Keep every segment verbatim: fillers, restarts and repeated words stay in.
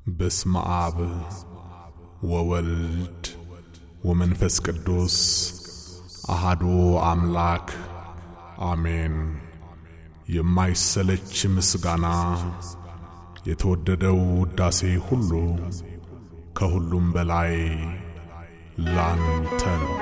بسم آب وولد ومنفس قدوس أحدو أملاك آمين يمايسلچ مسغانا يتوددو داسي ሁሉ ከሁሉም በላይ ላንተ ነው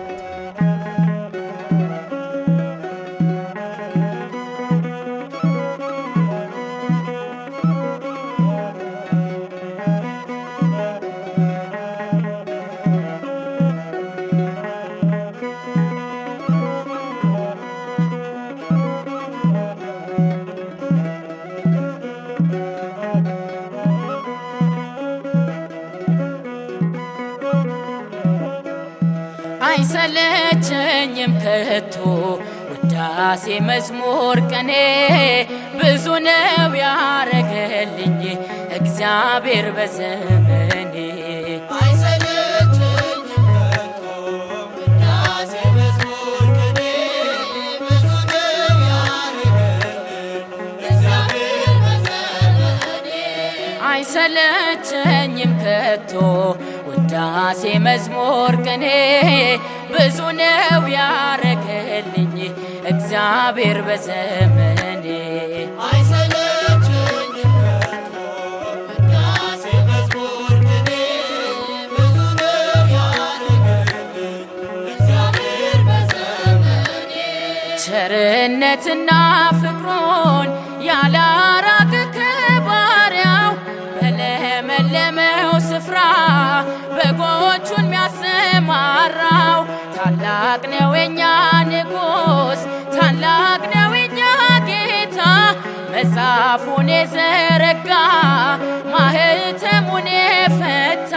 አይሰለቸኝም ከቶ ውዳሴ መዝሙር ቀኔ ብዙ ነው ያረገልኝ እግዚአብሔር በዘመኔ አይሰለቸኝም ከቶ ውዳሴ መዝሙር ቀኔ ብዙ ነው ያረገልኝ እግዚአብሔር በዘመኔ አይሰለቸኝም ከቶ ውዳሴ መዝሙር ቀኔ ብዙ ነው ያረገልኝ እግዚአብሔር በዘመኔ አይሰለቸኝም ከቶ ውዳሴ መዝሙር ቀኔ ብዙ ነው ያረገልኝ እግዚአብሔር በዘመኔ ቸርነትና ፍቅሩን ያላራቀ ከባሪያው በለመለመው ስፍራ በጎቹን ሚያሰማራው ታላቅ ነው የኛ ንጉስ ታላቅ ነው የኛ ጌታ መጽሐፉን የዘረጋ ማህተሙን የፈታ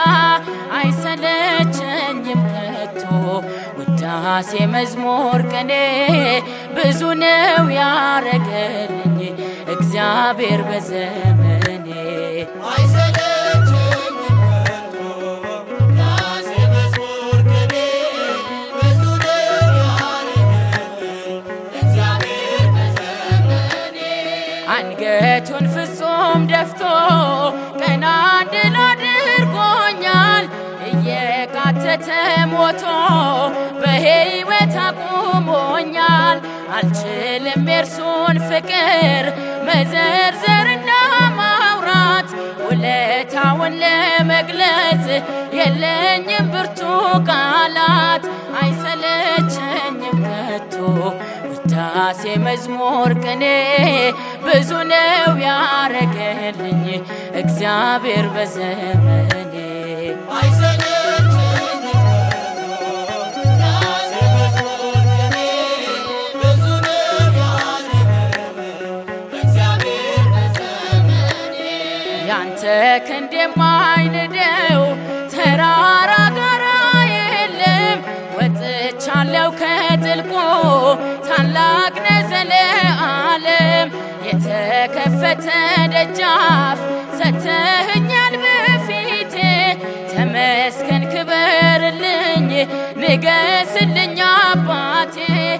አይሰለቸኝም ከቶ ውዳሴ መዝሙር ቀኔ ብዙ ነው ያረገልኝ እግዚአብሔር በዘመኔ አይሰለቸኝም ከቶ ውዳሴ መዝሙር ቀኔ ብዙ ነው ያረገልኝ እግዚአብሔር በዘመኔ አንገቱን ፍጹም ደፍቶ ቀና እንድል አድርጎኛል እየቃተተ ሞቶ በሕይወት አቁሞኛል አልችልም የእርሱን ፍቅር መዘርዘርና ማውራት ውለታውን ለመግለጽ የለኝም ብርቱ ቃላት አይሰለቸኝም ከቶ ውዳሴ መዝሙር ቀኔ ብዙ ነው ያረገልኝ እግዚአብሔር በዘመኔ አይሰለቸኝም ከቶ ውዳሴ መዝሙር ቀኔ ብዙ ነው ያረገልኝ እግዚአብሔር በዘመኔ ያንተ ክንድ የማይንደው ተራራ ጋራ የለም ወጥቻለሁ ከጥልቁ ታላቅ ነህ ዘለዓለም የተከፈተ ደጃፍ ሰተኸኛል በፊቴ ተመስገን ክበርልኝ ንገስልኝ አባቴ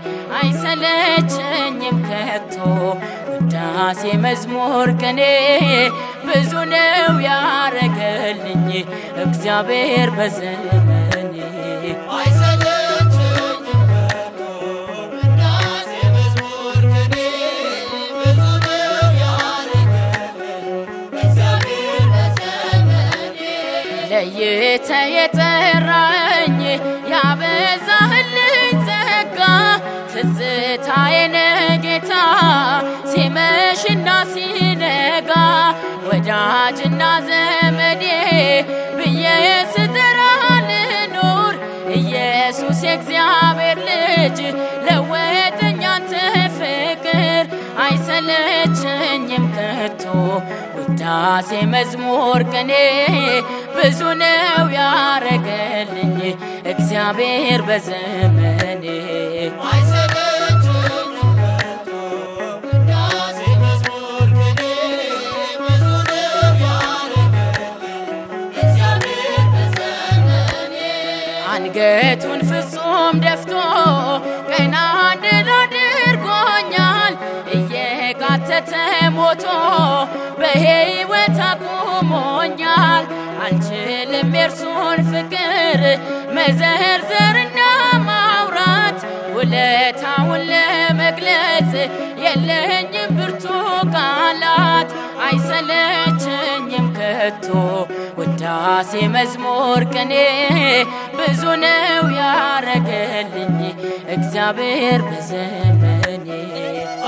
አይሰለቸኝም ከቶ ውዳሴ መዝሙር ቀኔ ብዙ ነው ያረገልኝ እግዚአብሔር በዘመኔ አይሰለቸኝም ከቶ ውዳሴ መዝሙር ቀኔ ብዙ ነው ያረገልኝ እግዚአብሔር በዘመኔ ለይተ የጠራኝ ያበዛህልኝ ጸጋ ትዝታዬ ነህ ጌታ ሲመሽና ሲነጋ ወዳጅና ዘመዴ ብዬ ስጠራህ ልኖር ኢየሱስ የእግዚአብሔር ልጅ ለወጠኝ አንተ ፍቅር አይሰለቸኝም ከቶ ውዳሴ መዝሙር ቀኔ ብዙ ነው ያረገልኝ እግዚአብሔር በዘመኔ አይሰለቸኝም ከቶ ውዳሴ መዝሙር ቀኔ ብዙ ነው ያረገልኝ እግዚአብሔር በዘመኔ አንገቱን ፍጹም ደፍቶ ቀና እንድል አድርጎኛል እየቃተተ ሞቶ በሕይወት አቁሞኛል አልችልም የእርሱን ፍቅር መዘርዘርና ማውራት ውለታውን ለመግለጽ የለኝም ብርቱ ቃላት አይሰለቸኝም ከቶ ውዳሴ መዝሙር ቅኔ ብዙ ነው ያረገልኝ እግዚአብሔር በዘመኔ